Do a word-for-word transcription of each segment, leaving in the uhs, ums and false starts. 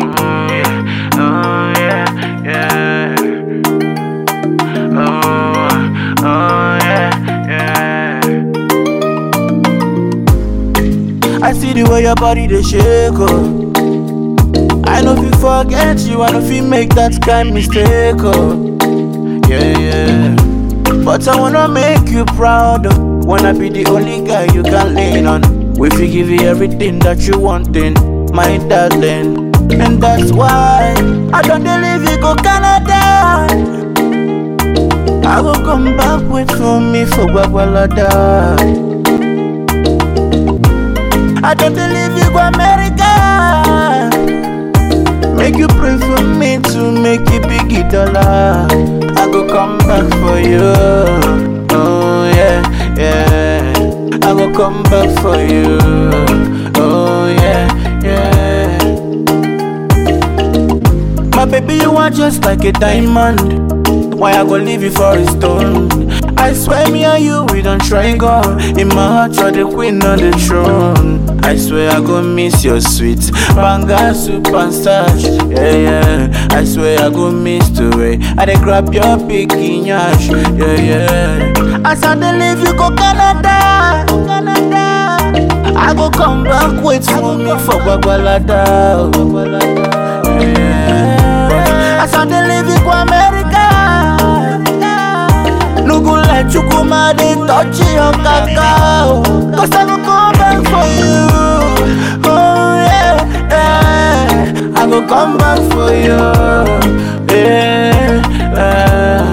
yeah, oh yeah, yeah. Oh, oh yeah, yeah. I see the way your body they shake, oh. I know if you forget you, I know if you make that kind mistake, oh. Yeah, yeah. But I wanna make you proud, oh. Wanna be the only guy you can lean on. We fi give you everything that you want in, my darling. And that's why I don't leave you go Canada. I will come back wait for me for Babalada. I don't leave you go America. Make you pray for me to make it big dollar. I go come back for you. Oh yeah, yeah. I go come back for you. Oh yeah, yeah. My baby, you are just like a diamond. Why I go leave you for a stone? I swear me and you, we don't try go. In my heart, you're the queen on the throne. I swear I go miss your sweet banga soup and starch. Yeah, yeah. I swear I go miss the way I dey grab your picking yash. Yeah, yeah. As I dey leave you go Canada, Canada. I go come back wait for me for Babalada. Yeah. As I dey leave you go America. No go let you go mad and touch your cacao. Cause I go come back for you. Oh yeah, yeah. I go come back for you. Yeah, yeah.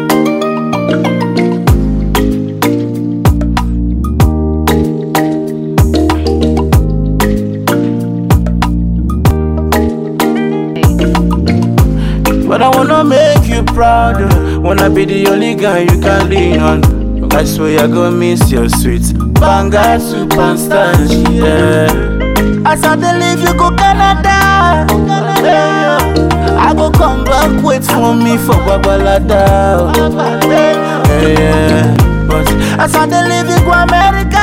But I wanna make you proud. Wanna be the only guy you can lean on. I swear I go miss your sweet banga soup and starch. Yeah. As I dey leave you go Canada, yeah. I go come back wait for me for Babalada. Yeah, yeah. But as I dey leave you go America.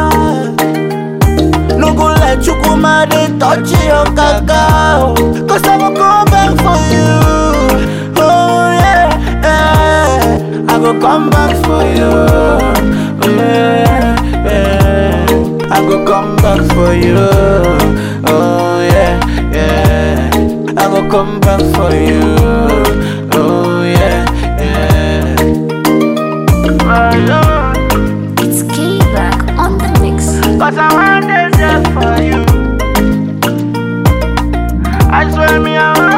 No go let you go mad and touch your cacao. Cause I will come back for you. Oh yeah, yeah. I go come back for you. Yeah, yeah. I go come back for you. Oh yeah, yeah. I go come back for you. Oh yeah, yeah. My Lord. It's K-Back on the mix. Cause I want this just for you. I swear me I want